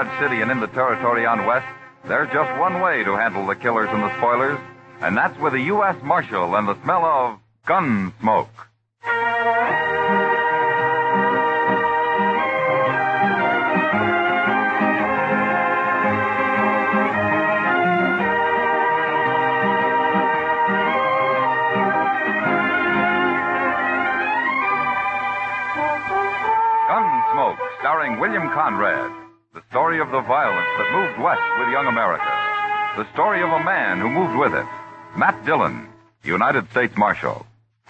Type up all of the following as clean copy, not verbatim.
Dodge City and in the territory on west, there's just one way to handle the killers and the spoilers, and that's with a U.S. Marshal and the smell of gun smoke. Gunsmoke, starring William Conrad. The story of the violence that moved west with young America. The story of a man who moved with it. Matt Dillon, United States Marshal.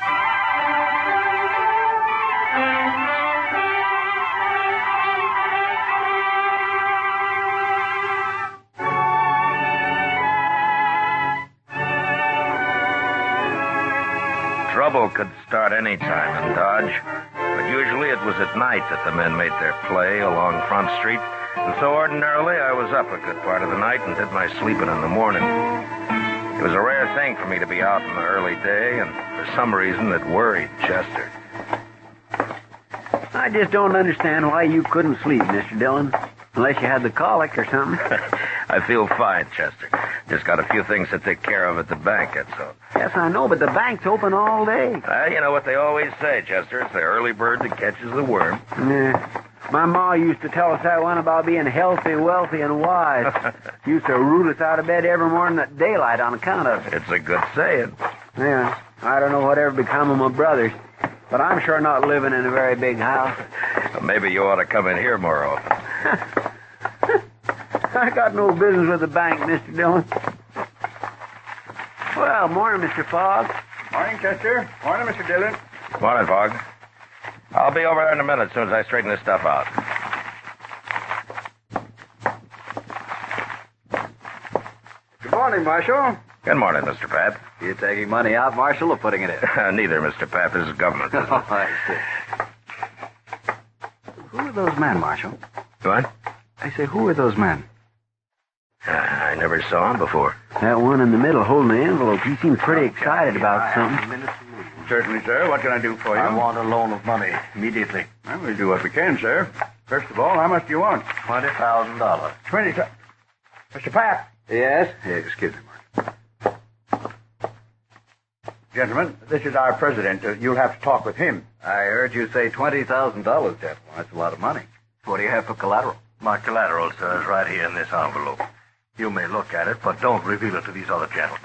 Trouble could start any time in Dodge, but usually it was at night that the men made their play along Front Street, and so ordinarily I was up a good part of the night and did my sleeping in the morning. It was a rare thing for me to be out in the early day, and for some reason it worried Chester. I just don't understand why you couldn't sleep, Mr. Dillon, unless you had the colic or something. I feel fine, Chester. Just got a few things to take care of at the bank, that's all. Yes, I know, but the bank's open all day. You know what they always say, Chester. It's the early bird that catches the worm. Yeah. My ma used to tell us that one about being healthy, wealthy, and wise. Used to root us out of bed every morning at daylight on account of it. It's a good saying. Yeah, I don't know whatever become of my brothers, but I'm sure not living in a very big house. Well, maybe you ought to come in here more often. I got no business with the bank, Mr. Dillon. Well, morning, Mr. Fogg. Morning, Chester. Morning, Mr. Dillon. Morning, Fogg. I'll be over there in a minute as soon as I straighten this stuff out. Good morning, Marshal. Good morning, Mr. Pat. You taking money out, Marshal, or putting it in? Neither, Mr. Pat. This is government business. Oh, I see. Who are those men, Marshal? What? I say, who are those men? I never saw him before. That one in the middle holding the envelope. He seems pretty excited about something. Certainly, sir. What can I do for you? I want a loan of money immediately. Well, we'll do what we can, sir. First of all, how much do you want? $20,000. 20. Mr. Pat. Yes? Excuse me, Marshal. Gentlemen, this is our president. You'll have to talk with him. I heard you say $20,000, gentlemen. That's a lot of money. What do you have for collateral? My collateral, sir, is right here in this envelope. You may look at it, but don't reveal it to these other gentlemen.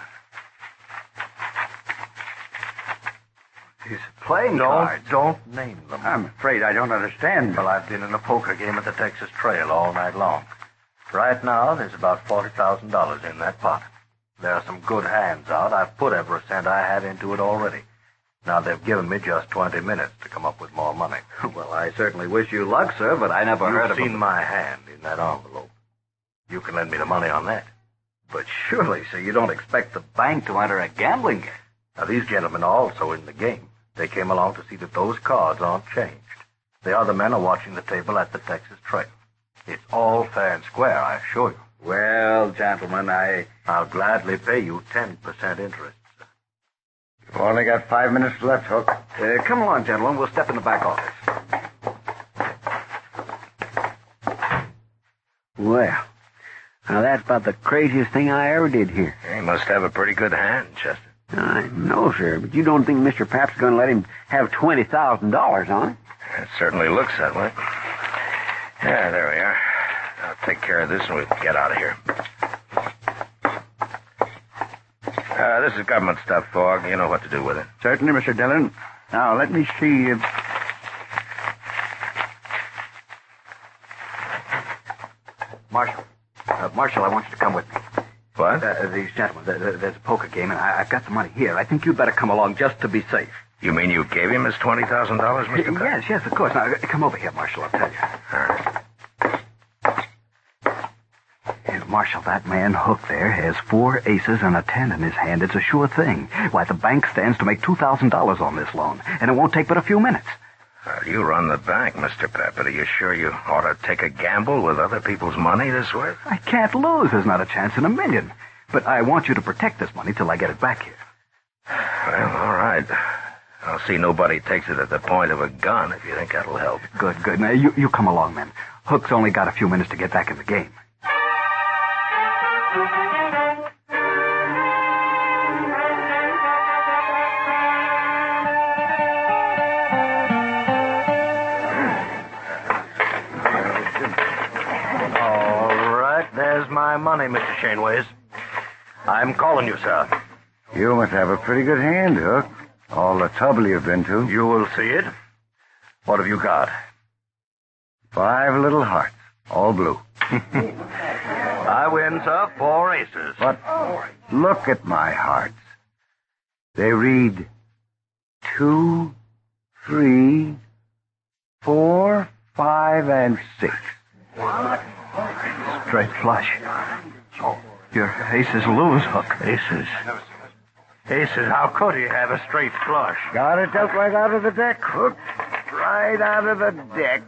He's playing cards. Don't name them. I'm afraid I don't understand. Well, I've been in a poker game at the Texas Trail all night long. Right now, there's about $40,000 in that pot. There are some good hands out. I've put every cent I have into it already. Now, they've given me just 20 minutes to come up with more money. Well, I certainly wish you luck, sir, but I never heard of You've seen him. my hand in that envelope. You can lend me the money on that. But surely, sir, you don't expect the bank to enter a gambling game. Now, these gentlemen are also in the game. They came along to see that those cards aren't changed. The other men are watching the table at the Texas Trail. It's all fair and square, I assure you. Well, gentlemen, I'll gladly pay you 10% interest, sir. You've only got 5 minutes left, Hook. Come along, gentlemen. We'll step in the back office. Well, now that's about the craziest thing I ever did here. He must have a pretty good hand, Chester. I know, sir, but you don't think Mr. Pap's going to let him have $20,000 on it? It certainly looks that way. Yeah, there we are. I'll take care of this and we'll get out of here. This is government stuff, Fogg. You know what to do with it. Certainly, Mr. Dillon. Now, let me see. Marshal, I want you to come with me. What? These gentlemen, there's a poker game, and I've got the money here. I think you'd better come along just to be safe. You mean you gave him his $20,000, Mr. Pat? Yes, of course. Now, come over here, Marshal, I'll tell you. All right. Marshal, that man Hook there has 4 aces and a 10 in his hand. It's a sure thing. Why, the bank stands to make $2,000 on this loan, and it won't take but a few minutes. Well, you run the bank, Mr. Pat, but are you sure you ought to take a gamble with other people's money this way? I can't lose. There's not a chance in a million. But I want you to protect this money till I get it back here. Well, all right. I'll see nobody takes it at the point of a gun if you think that'll help. Good. Now, you come along, men. Hook's only got a few minutes to get back in the game. All right, there's my money, Mr. Shaneways. I'm calling you, sir. You must have a pretty good hand, Hook. All the trouble you've been to. You will see it. What have you got? 5 little hearts, all blue. I win, sir. 4 aces. But look at my hearts. They read 2, 3, 4, 5, and 6. Straight flush. Your aces lose, Hook. Aces? Aces, how could he have a straight flush? Got it dealt right out of the deck, Hook. Right out of the deck.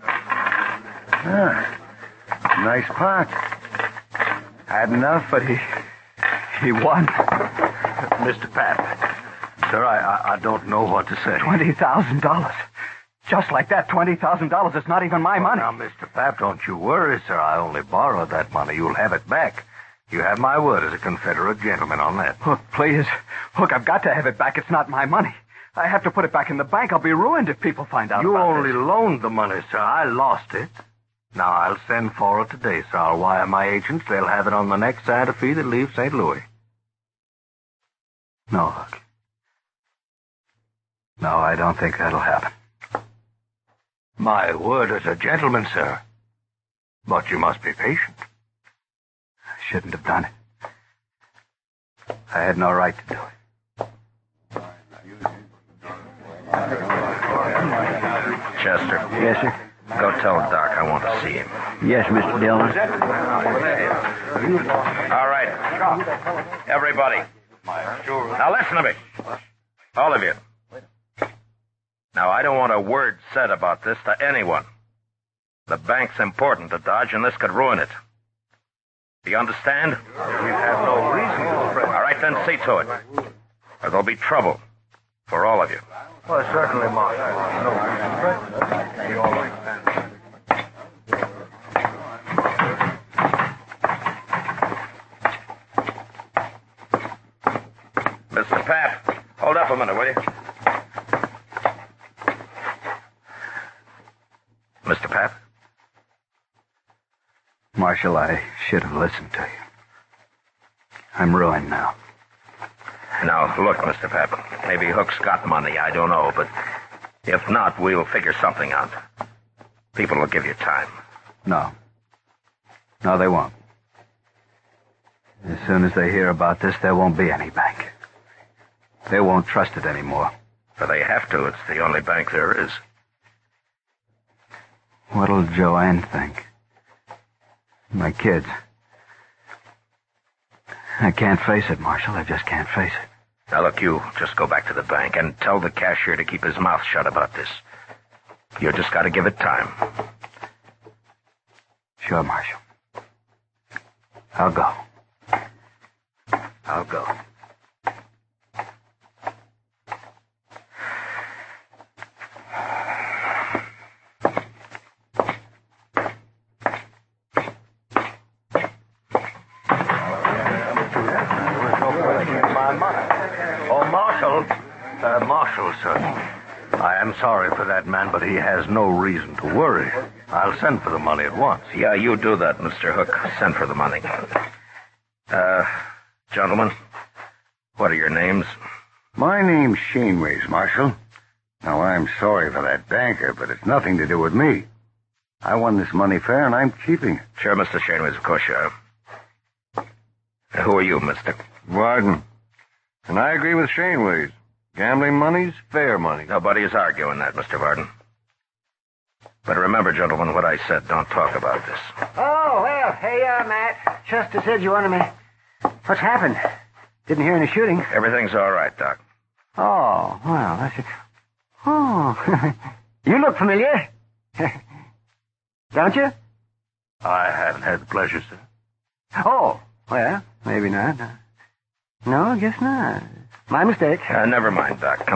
Nice pot. Had enough, but He won. Mr. Pap, sir, I don't know what to say. $20,000. Just like that, $20,000. It's not even my money. Now, Mr. Pap, don't you worry, sir. I only borrowed that money. You'll have it back. You have my word as a Confederate gentleman on that. Hook, please. Hook, I've got to have it back. It's not my money. I have to put it back in the bank. I'll be ruined if people find out You about only this. loaned the money, sir. I lost it. Now, I'll send for it today, sir. I'll wire my agents. They'll have it on the next Santa Fe that leaves St. Louis. No, Hook. No, I don't think that'll happen. My word as a gentleman, sir. But you must be patient. I shouldn't have done it. I had no right to do it. Chester. Yes, sir. Go tell Doc I want to see him. Yes, Mr. Dillon. All right. Everybody. Now listen to me. All of you. Now, I don't want a word said about this to anyone. The bank's important to Dodge, and this could ruin it. Do you understand? We have no reason to. All right, then see to it. Or there'll be trouble for all of you. Well, certainly, Mark. Mr. Pap, hold up a minute, will you? Mr. Pap? Marshal, I should have listened to you. I'm ruined now. Now, look, Mr. Pap, maybe Hook's got money, I don't know, but if not, we'll figure something out. People will give you time. No. No, they won't. As soon as they hear about this, there won't be any bank. They won't trust it anymore. But they have to. It's the only bank there is. What'll Joanne think? My kids. I can't face it, Marshal. I just can't face it. Now, look, you just go back to the bank and tell the cashier to keep his mouth shut about this. You just got to give it time. Sure, Marshal. I'll go. I'll go. Marshal, sir. I am sorry for that man, but he has no reason to worry. I'll send for the money at once. Yeah, you do that, Mr. Hook. Send for the money. Gentlemen, what are your names? My name's Shaneways, Marshal. Now, I'm sorry for that banker, but it's nothing to do with me. I won this money fair, and I'm keeping it. Sure, Mr. Shaneways, of course you are. Who are you, mister? Varden. And I agree with Shaneways. Gambling money's fair money. Nobody is arguing that, Mr. Varden. But remember, gentlemen, what I said. Don't talk about this. Oh, well, hey, Matt. Chester said you wanted me. What's happened? Didn't hear any shooting. Everything's all right, Doc. Oh, well, that's it. Oh, you look familiar. Don't you? I haven't had the pleasure, sir. Oh, well, maybe not. No, I guess not. My mistake. Never mind, Doc. Come on.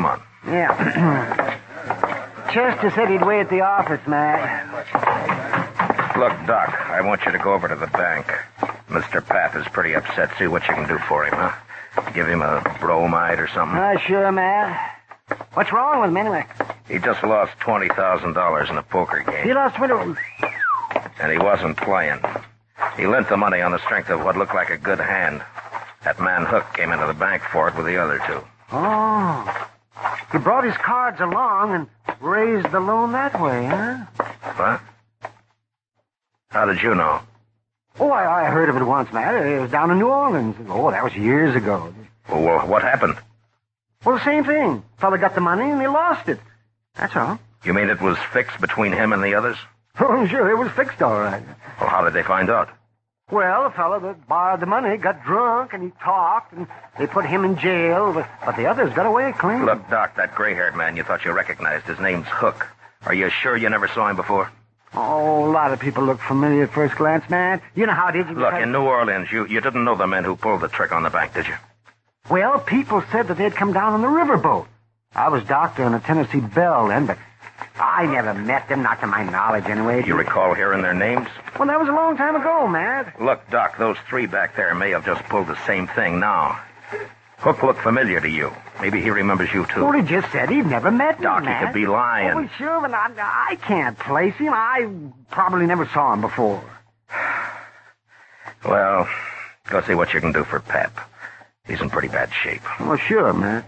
Yeah. Chester said he'd wait at the office, Matt. Look, Doc, I want you to go over to the bank. Mr. Path is pretty upset. See what you can do for him, huh? Give him a bromide or something. Sure, Matt. What's wrong with him, anyway? He just lost $20,000 in a poker game. He lost $20. And he wasn't playing. He lent the money on the strength of what looked like a good hand. That man Hook came into the bank for it with the other two. Oh. He brought his cards along and raised the loan that way, huh? What? How did you know? Oh, I heard of it once, Matt. It was down in New Orleans. Oh, that was years ago. Well, what happened? Well, the same thing. Fella got the money and he lost it. That's all. You mean it was fixed between him and the others? Oh, sure, it was fixed all right. Well, how did they find out? Well, the fellow that borrowed the money got drunk and he talked and they put him in jail, but the others got away clean. Look, Doc, that gray-haired man you thought you recognized, his name's Hook. Are you sure you never saw him before? Oh, a lot of people look familiar at first glance, man. You know how it is. Look, in New Orleans, you didn't know the men who pulled the trick on the bank, did you? Well, people said that they'd come down on the riverboat. I was doctor on the Tennessee Belle then, but I never met them, not to my knowledge anyway. You recall hearing their names? Well, that was a long time ago, Matt. Look, Doc, those three back there may have just pulled the same thing now. Hook looked familiar to you. Maybe he remembers you, too. Well, he just said he'd never met me, Doc, Matt. he could be lying. Oh, sure, but I can't place him. I probably never saw him before. Well, go see what you can do for Pep. He's in pretty bad shape. Oh, sure, Matt.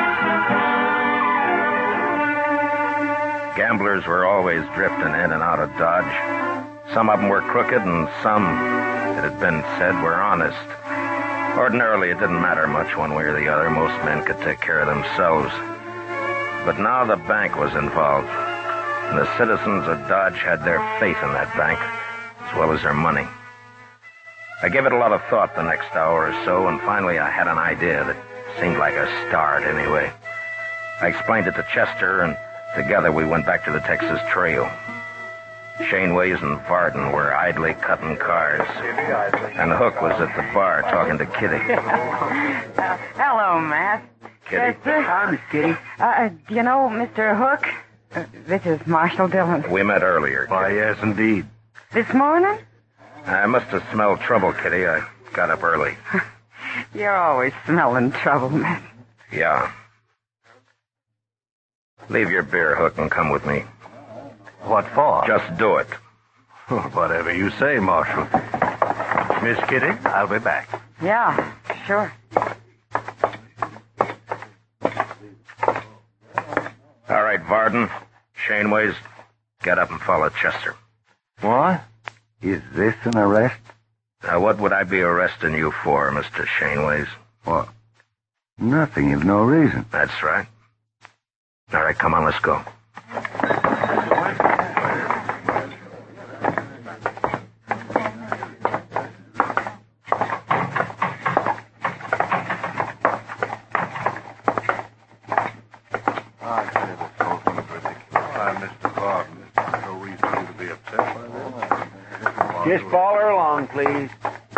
Gamblers were always drifting in and out of Dodge. Some of them were crooked, and some, it had been said, were honest. Ordinarily, it didn't matter much one way or the other. Most men could take care of themselves. But now the bank was involved, and the citizens of Dodge had their faith in that bank, as well as their money. I gave it a lot of thought the next hour or so, and finally I had an idea that seemed like a start anyway. I explained it to Chester, and together we went back to the Texas Trail. Shaneways and Varden were idly cutting cars, and Hook was at the bar talking to Kitty. Hello, Matt. Kitty? Chester? Hi, Miss Kitty. Do you know Mr. Hook? This is Marshall Dillon. We met earlier. Why, yes, indeed. This morning? I must have smelled trouble, Kitty. I got up early. You're always smelling trouble, Matt. Yeah. Leave your beer, Hook, and come with me. What for? Just do it. Whatever you say, Marshal. Miss Kitty, I'll be back. Yeah, sure. All right, Varden. Shaneways, get up and follow Chester. What? Is this an arrest? Now, what would I be arresting you for, Mr. Shaneways? What? Nothing. You've no reason. That's right. All right, come on, let's go. Just follow her along, please.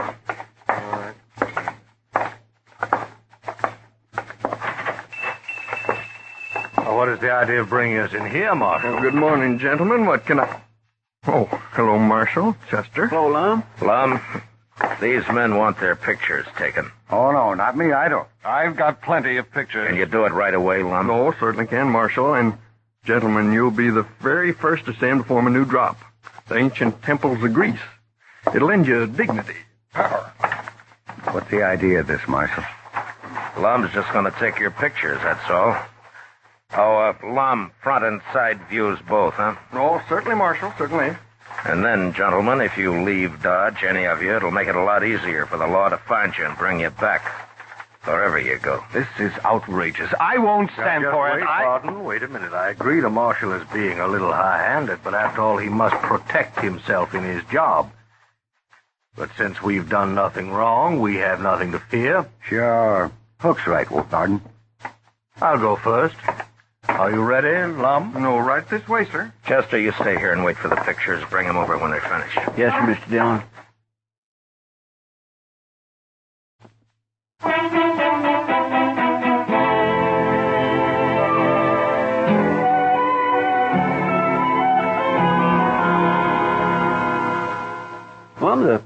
What is the idea of bringing us in here, Marshal? Well, good morning, gentlemen. What can I... Oh, hello, Marshal. Chester. Hello, Lum. Lum, these men want their pictures taken. Oh, no, not me. I don't. I've got plenty of pictures. Can you do it right away, Lum? No, certainly can, Marshal. And, gentlemen, you'll be the very first to stand to form a new drop. The ancient temples of Greece. It'll lend you dignity. Power. What's the idea of this, Marshal? Lum's just going to take your pictures, that's all. Oh, Lum, front and side views both, huh? No, certainly, Marshal, certainly. And then, gentlemen, if you leave Dodge, any of you, it'll make it a lot easier for the law to find you and bring you back. Wherever you go. This is outrageous. I won't stand Just for it. wait, Varden. Wait a minute. I agree the Marshal is being a little high-handed, but after all, he must protect himself in his job. But since we've done nothing wrong, we have nothing to fear. Sure. Hook's right, Wolf Varden. I'll go first. Are you ready, Lum? No, right this way, sir. Chester, you stay here and wait for the pictures. Bring them over when they're finished. Yes, sir, Mr. Dillon.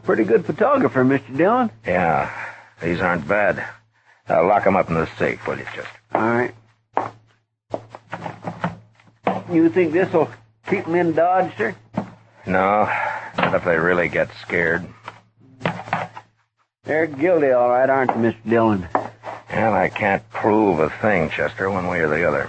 pretty good photographer, Mr. Dillon. Yeah, these aren't bad. Lock them up in the safe, will you, Chester? All right. You think this'll keep them in Dodge, sir? No, not if they really get scared. They're guilty, all right, aren't they, Mr. Dillon? And I can't prove a thing, Chester, one way or the other.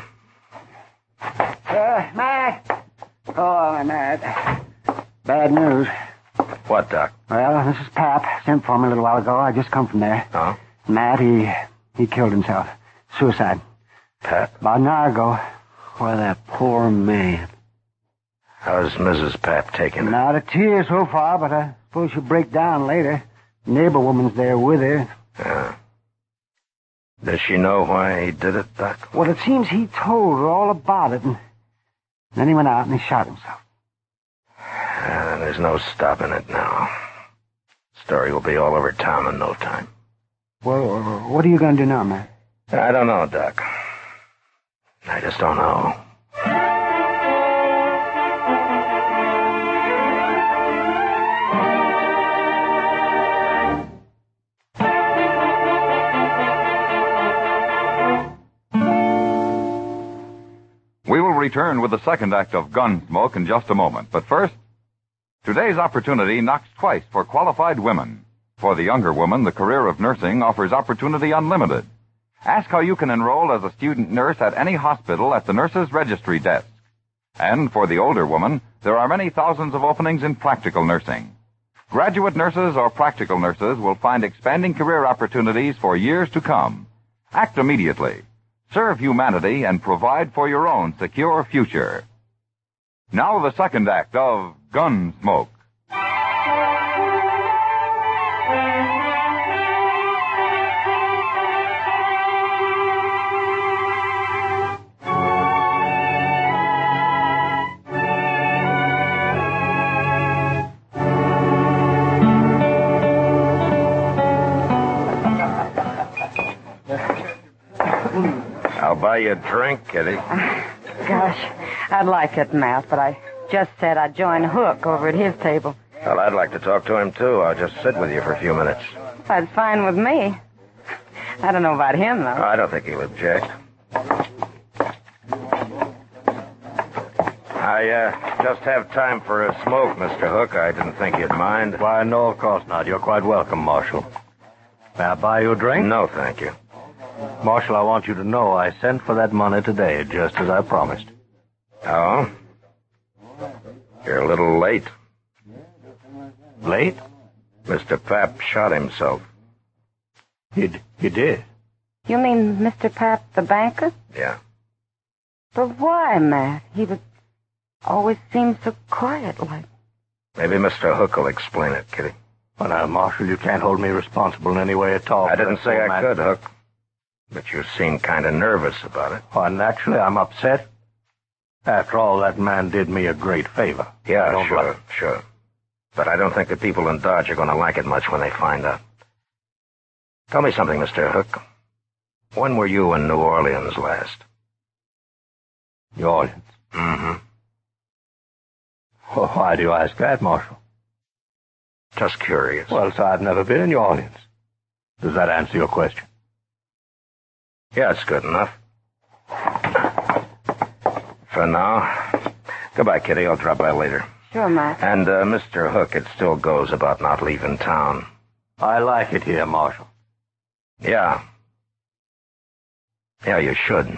Matt. Oh, Matt. Bad news. What, Doc? Well, this is Pap. Sent for me a little while ago. I just come from there. Oh? Matt, he killed himself. Suicide. Pat? About an hour ago. Why, that poor man. How's Mrs. Pap taking it? Not a tear so far, but I suppose she'll break down later. Neighbor woman's there with her. Yeah. Does she know why he did it, Doc? Well, it seems he told her all about it, and then he went out and he shot himself. There's no stopping it now. Story will be all over town in no time. Well, what are you going to do now, man? I don't know, Doc. I just don't know. We will return with the second act of Gunsmoke in just a moment. But first, today's opportunity knocks twice for qualified women. For the younger woman, the career of nursing offers opportunity unlimited. Ask how you can enroll as a student nurse at any hospital at the nurse's registry desk. And for the older woman, there are many thousands of openings in practical nursing. Graduate nurses or practical nurses will find expanding career opportunities for years to come. Act immediately. Serve humanity and provide for your own secure future. Now the second act of Gunsmoke. I'll buy you a drink, Kitty. Gosh, I'd like it, Matt, but I just said I'd join Hook over at his table. Well, I'd like to talk to him, too. I'll just sit with you for a few minutes. That's fine with me. I don't know about him, though. I don't think he'll object. I just have time for a smoke, Mr. Hook. I didn't think you'd mind. Why, no, of course not. You're quite welcome, Marshal. May I buy you a drink? No, thank you. Marshal, I want you to know I sent for that money today, just as I promised. Oh? You're a little late. Late? Mr. Pap shot himself. He did? You mean Mr. Pap, the banker? Yeah. But why, Matt? He would always seem so quiet like. Maybe Mr. Hook will explain it, Kitty. Well, now, Marshal, you can't hold me responsible in any way at all. I didn't say I could, Hook. But you seem kind of nervous about it. Well, naturally, I'm upset. After all, that man did me a great favor. Yeah, sure. But I don't think the people in Dodge are going to like it much when they find out. Tell me something, Mr. Hook. When were you in New Orleans last? New Orleans? Mm-hmm. Well, why do you ask that, Marshal? Just curious. Well, sir, I've never been in New Orleans. Does that answer your question? Yeah, it's good enough. For now. Goodbye, Kitty. I'll drop by later. Sure, Matt. And, Mr. Hook, it still goes about not leaving town. I like it here, Marshal. Yeah. Yeah, you should.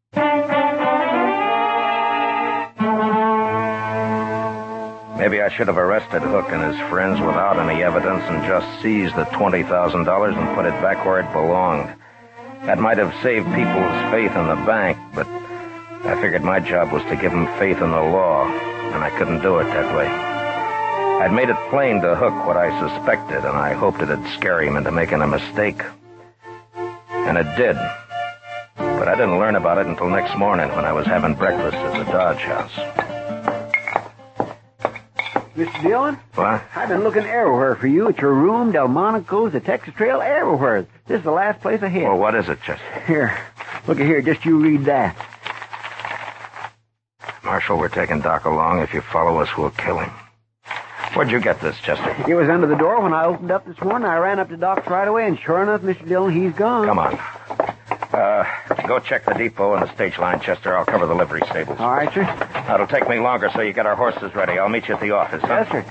Maybe I should have arrested Hook and his friends without any evidence and just seized the $20,000 and put it back where it belonged. That might have saved people's faith in the bank, but I figured my job was to give them faith in the law, and I couldn't do it that way. I'd made it plain to Hook what I suspected, and I hoped it'd scare him into making a mistake. And it did. But I didn't learn about it until next morning when I was having breakfast at the Dodge House. Mr. Dillon? What? I've been looking everywhere for you, at your room, Delmonico's, the Texas Trail, everywhere. This is the last place I hit. Well, what is it, Chester? Here, look at here, just you read that. Marshal, we're taking Doc along. If you follow us, we'll kill him. Where'd you get this, Chester? It was under the door when I opened up this morning. I ran up to Doc's right away, and sure enough, Mr. Dillon, he's gone. Come on. Go check the depot and the stage line, Chester. I'll cover the livery stables. All right, sir. It'll take me longer, so you get our horses ready. I'll meet you at the office, huh? Yes, sir.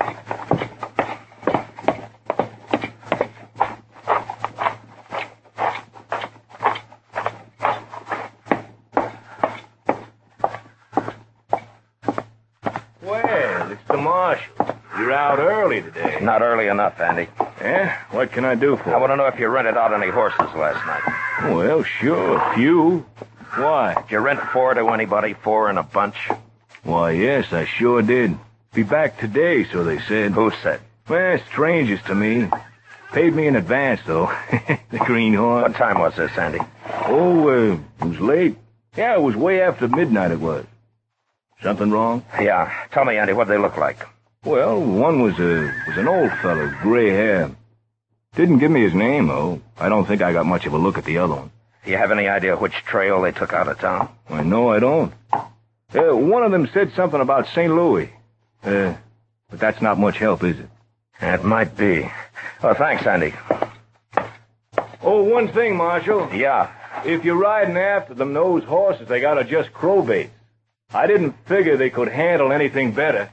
Well, it's the marshal. You're out early today. Not early enough, Andy. Yeah? What can I do for I want to know if you rented out any horses last night. you? Well, sure, a few. Why? Did you rent 4 to anybody? 4 in a bunch? Why, yes, I sure did. Be back today, so they said. Who said? Well, strangers to me. Paid me in advance, though. The greenhorn. What time was this, Andy? Oh, it was late. Yeah, it was way after midnight it was. Something wrong? Yeah. Tell me, Andy, what'd they look like? Well, one was an old fellow, gray hair. Didn't give me his name, though. I don't think I got much of a look at the other one. Do you have any idea which trail they took out of town? I know I don't. One of them said something about St. Louis. But that's not much help, is it? It might be. Well, thanks, Andy. Oh, one thing, Marshal. Yeah. If you're riding after them, those horses, they gotta just crowbaits. I didn't figure they could handle anything better.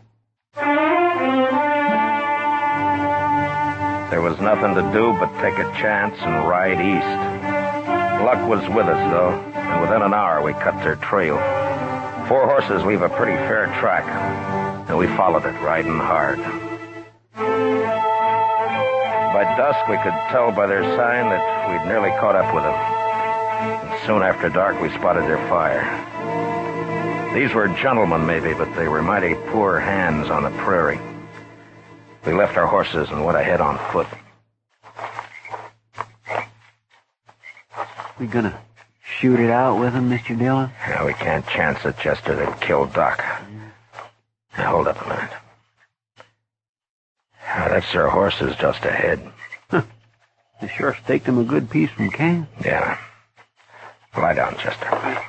There was nothing to do but take a chance and ride east. Luck was with us, though, and within an hour we cut their trail. 4 horses leave a pretty fair track, and we followed it, riding hard. By dusk, we could tell by their sign that we'd nearly caught up with them. And soon after dark, we spotted their fire. These were gentlemen, maybe, but they were mighty poor hands on the prairie. We left our horses and went ahead on foot. We gonna shoot it out with him, Mr. Dillon? Yeah, we can't chance it, Chester. They'd kill Doc. Now, hold up a minute. That's their horses just ahead. Huh. They sure staked them a good piece from camp. Yeah. Lie down, Chester.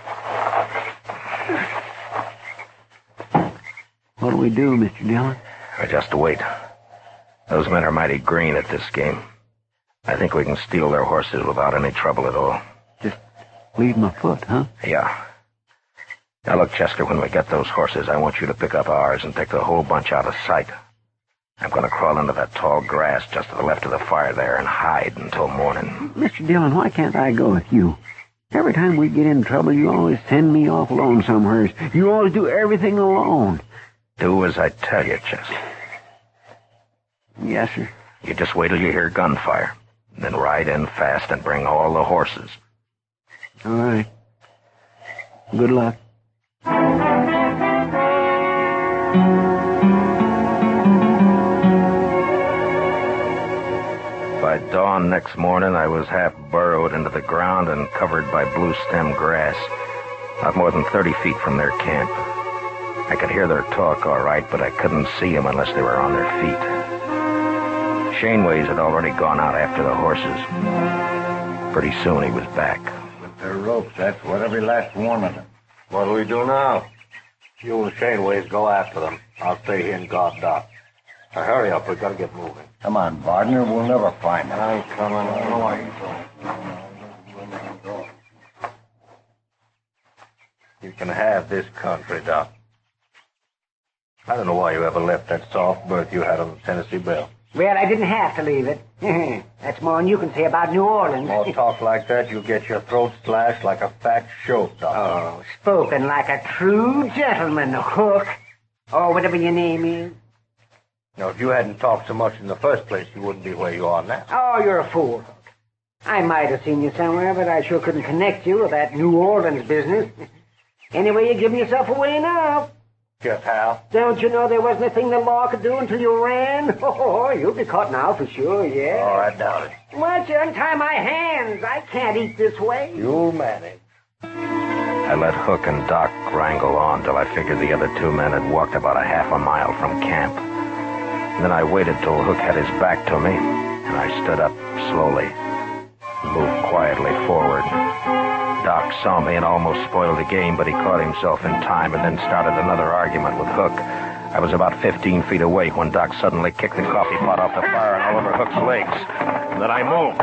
What'll we do, Mr. Dillon? We just wait. Those men are mighty green at this game. I think we can steal their horses without any trouble at all. Just leave them afoot, huh? Yeah. Now, look, Chester, when we get those horses, I want you to pick up ours and take the whole bunch out of sight. I'm going to crawl into that tall grass just to the left of the fire there and hide until morning. Mr. Dillon, why can't I go with you? Every time we get in trouble, you always send me off alone somewheres. You always do everything alone. Do as I tell you, Chester. Yes, sir. You just wait till you hear gunfire. Then ride in fast and bring all the horses. All right. Good luck. By dawn next morning, I was half burrowed into the ground and covered by blue stem grass, not more than 30 feet from their camp. I could hear their talk all right, but I couldn't see them unless they were on their feet. Shaneways had already gone out after the horses. Pretty soon he was back. With their ropes, that's what every last one of them. What do we do now? You and Shaneways go after them. I'll stay here and guard Doc. Now, hurry up. We've got to get moving. Come on, Bardner. We'll never find them. I'm coming. I know why you don't. You can have this country, Doc. I don't know why you ever left that soft berth you had on the Tennessee Belle. Well, I didn't have to leave it. That's more than you can say about New Orleans. More talk like that, you'll get your throat slashed like a fat shoat, Doc. Oh, spoken like a true gentleman, Hook. Or whatever your name is. Now, if you hadn't talked so much in the first place, you wouldn't be where you are now. Oh, you're a fool, Hook. I might have seen you somewhere, but I sure couldn't connect you with that New Orleans business. Anyway, you're giving yourself away now. Just how? Don't you know there wasn't a thing the law could do until you ran? Oh, you'll be caught now for sure, yeah. Oh, I doubt it. Why don't you untie my hands? I can't eat this way. You'll manage. I let Hook and Doc wrangle on till I figured the other 2 men had walked about a half a mile from camp. And then I waited till Hook had his back to me, and I stood up slowly, moved quietly forward. Doc saw me and almost spoiled the game, but he caught himself in time and then started another argument with Hook. I was about 15 feet away when Doc suddenly kicked the coffee pot off the fire and all over Hook's legs. Then I moved.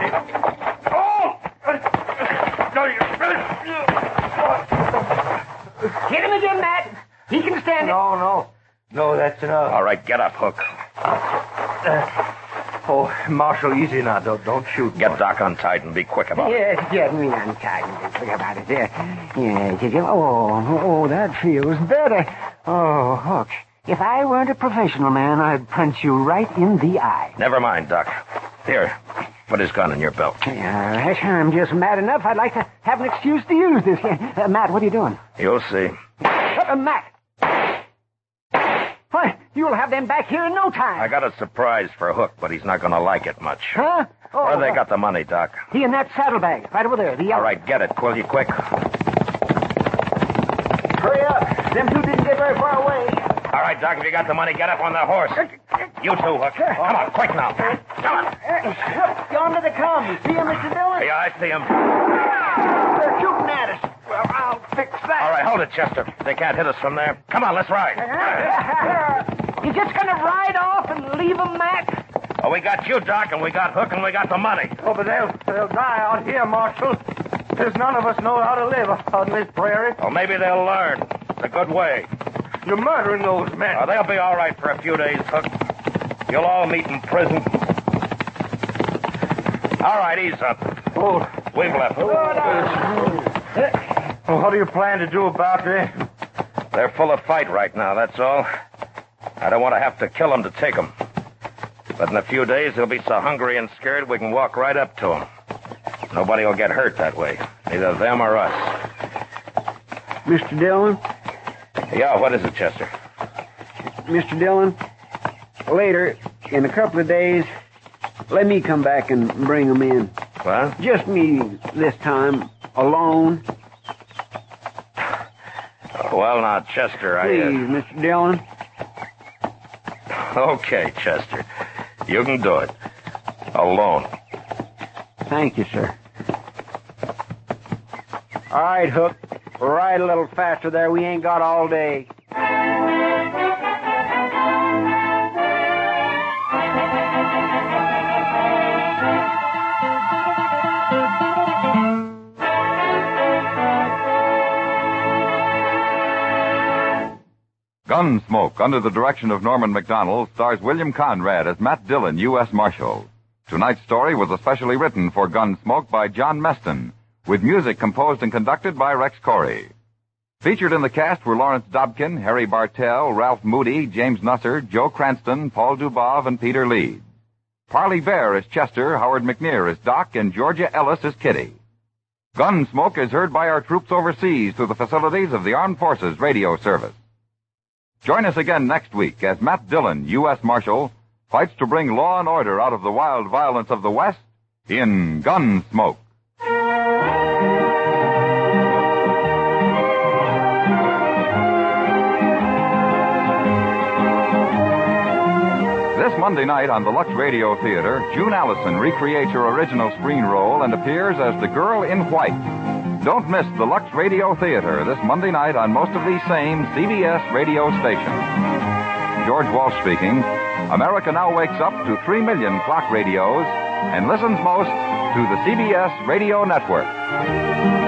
Hit him again, Matt. He can stand it. No, that's enough. All right, get up, Hook. Marshal, easy now. Don't shoot. Get Doc untied and be quick about it. Yes, get me untied and think about it. Yes. Oh, that feels better. Oh, Hook, if I weren't a professional man, I'd punch you right in the eye. Never mind, Doc. Here, put his gun in your belt. I'm just mad enough. I'd like to have an excuse to use this. Matt, what are you doing? You'll see. Matt. Why, you'll have them back here in no time. I got a surprise for Hook, but he's not going to like it much. Huh? Where they got the money, Doc? He in that saddlebag, right over there. The All right, get it. Will you quick? Hurry up. Them two didn't get very far away. All right, Doc, if you got the money, get up on the horse. You too, Hook. Come on, quick now. Come on. Yonder they come. You see him, Mr. Dillon? Yeah, I see him. They're shooting at us. Well, I'll fix that. All right, hold it, Chester. They can't hit us from there. Come on, let's ride. You just gonna ride off and leave them, Matt? Oh, we got you, Doc, and we got Hook, and we got the money. Oh, but they'll die out here, Marshal. There's none of us know how to live on this prairie. Well, maybe they'll learn. It's a good way. You're murdering those men. Oh, they'll be all right for a few days, Hook. You'll all meet in prison. All right, ease up. Oh, We've left. what do you plan to do about this? They're full of fight right now, that's all. I don't want to have to kill them to take them. But in a few days, they'll be so hungry and scared we can walk right up to them. Nobody will get hurt that way. Neither them or us. Mr. Dillon? Yeah, what is it, Chester? Mr. Dillon, later, in a couple of days, let me come back and bring them in. What? Just me this time, alone. Well, now, Chester, Please, Mr. Dillon. Okay, Chester. You can do it. Alone. Thank you, sir. All right, Hook. Ride a little faster there. We ain't got all day. Gunsmoke, under the direction of Norman MacDonald, stars William Conrad as Matt Dillon, U.S. Marshal. Tonight's story was especially written for Gunsmoke by John Meston, with music composed and conducted by Rex Corey. Featured in the cast were Lawrence Dobkin, Harry Bartell, Ralph Moody, James Nusser, Joe Cranston, Paul Dubov, and Peter Leeds. Parley Bear is Chester, Howard McNear is Doc, and Georgia Ellis is Kitty. Gunsmoke is heard by our troops overseas through the facilities of the Armed Forces Radio Service. Join us again next week as Matt Dillon, U.S. Marshal, fights to bring law and order out of the wild violence of the West in Gunsmoke. This Monday night on the Lux Radio Theater, June Allison recreates her original screen role and appears as the Girl in White. Don't miss the Lux Radio Theater this Monday night on most of these same CBS radio stations. George Walsh speaking. America now wakes up to 3 million clock radios and listens most to the CBS Radio Network.